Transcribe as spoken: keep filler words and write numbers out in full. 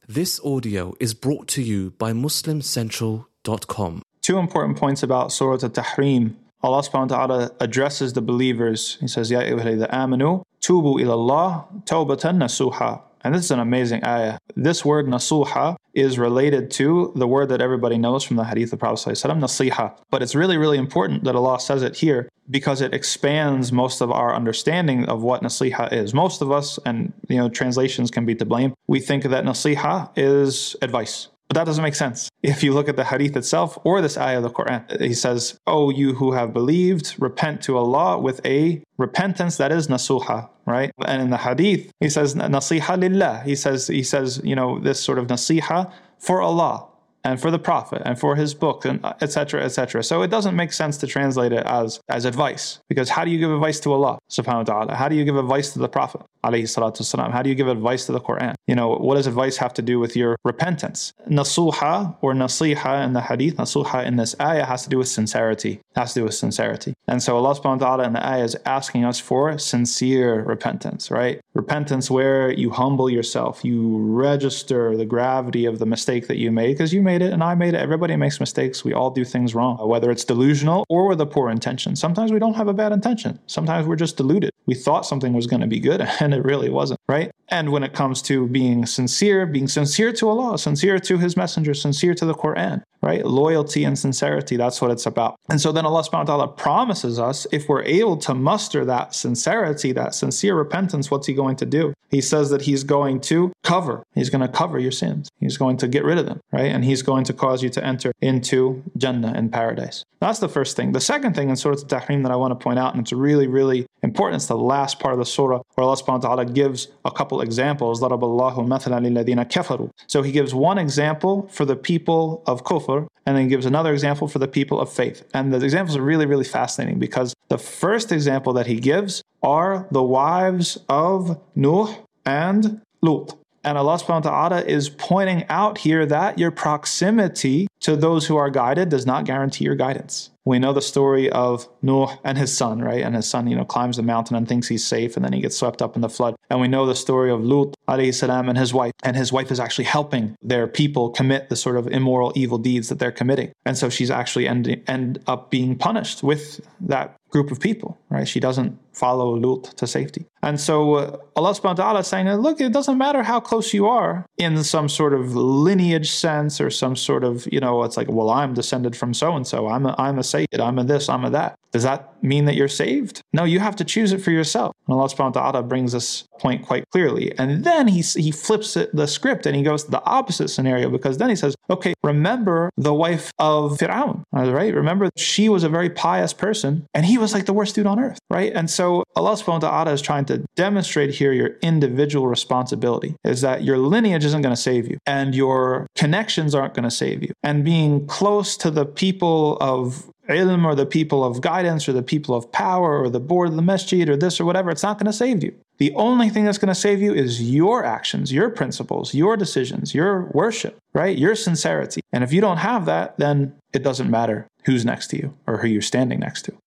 This audio is brought to you by Muslim Central dot com. Two important points about Surah At-Tahrim. Allah subhanahu wa ta'ala addresses the believers. He says, Ya ayyuhalladhina amanu, tubu ilallah, tawbatan nasuha. And this is an amazing ayah. This word nasuha is related to the word that everybody knows from the hadith of Prophet ﷺ, nasiha. But it's really, really important that Allah says it here because it expands most of our understanding of what nasiha is. Most of us, and you know, translations can be to blame, we think that nasiha is advice. But that doesn't make sense. If you look at the hadith itself or this ayah of the Quran, he says, "O you who have believed, repent to Allah with a repentance that is nasuha," right? And in the hadith, he says, "Nasiha lillah." He says, he says, you know, this sort of nasiha for Allah and for the Prophet and for his book, and et cetera, et cetera. So it doesn't make sense to translate it as, as advice. Because how do you give advice to Allah, subhanahu wa ta'ala? How do you give advice to the Prophet, alayhi salatu wasalam? How do you give advice to the Quran? You know, what does advice have to do with your repentance? Nasuha or nasiha in the hadith, nasuha in this ayah has to do with sincerity. Has to do with sincerity. And so Allah subhanahu wa ta'ala in the ayah is asking us for sincere repentance, right? Repentance where you humble yourself, you register the gravity of the mistake that you made, because you made it and I made it. Everybody makes mistakes. We all do things wrong, whether it's delusional or with a poor intention. Sometimes we don't have a bad intention. Sometimes we're just deluded. We thought something was going to be good and it really wasn't, right? And when it comes to being sincere, being sincere to Allah, sincere to His Messenger, sincere to the Quran, right? Loyalty and sincerity, that's what it's about. And so then Allah subhanahu wa ta'ala promises us, if we're able to muster that sincerity, that sincere repentance, what's He going to do? He says that He's going to cover. He's going to cover your sins. He's going to get rid of them, right? And He's going to cause you to enter into Jannah, in paradise. That's the first thing. The second thing in Surah At-Tahrim that I want to point out, and it's really, really important, it's the last part of the surah where Allah subhanahu wa ta'ala gives a couple examples. ضَرَبَ اللَّهُ مَثَلًا لِلَّذِينَ كَفَرُوا. So He gives one example for the people of kufr, and then He gives another example for the people of faith. And the examples are really, really fascinating because the first example that He gives are the wives of Nuh and Lut. And Allah subhanahu wa ta'ala is pointing out here that your proximity to those who are guided does not guarantee your guidance. We know the story of Nuh and his son, right? And his son, you know, climbs the mountain and thinks he's safe, and then he gets swept up in the flood. And we know the story of Lut, alayhi salam, and his wife. And his wife is actually helping their people commit the sort of immoral, evil deeds that they're committing. And so she's actually end, end up being punished with that group of people, right? She doesn't follow Lut to safety. And so uh, Allah subhanahu wa ta'ala is saying, look, it doesn't matter how close you are in some sort of lineage sense or some sort of, you know, it's like, well, I'm descended from so-and-so. I'm a, I'm a Sayyid. I'm a this, I'm a that. Does that mean that you're saved? No, you have to choose it for yourself. And Allah subhanahu wa ta'ala brings this point quite clearly. And then he, he flips it, the script, and he goes to the opposite scenario, because then he says, okay, remember the wife of Fir'aun, right? Remember, she was a very pious person, and he was like the worst dude on earth, right? And so Allah subhanahu wa ta'ala is trying to demonstrate here your individual responsibility, is that your lineage isn't going to save you, and your connections aren't going to save you. And being close to the people of ilm, or the people of guidance, or the people of power, or the board of the masjid, or this or whatever, it's not going to save you. The only thing that's going to save you is your actions, your principles, your decisions, your worship, right? Your sincerity. And if you don't have that, then it doesn't matter who's next to you or who you're standing next to.